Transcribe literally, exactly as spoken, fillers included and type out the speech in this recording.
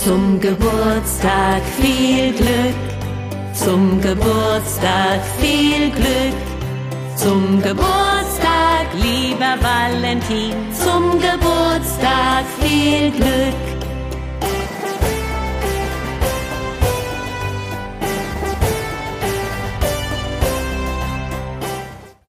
Zum Geburtstag viel Glück, zum Geburtstag viel Glück, zum Geburtstag, lieber Valentin, zum Geburtstag viel Glück.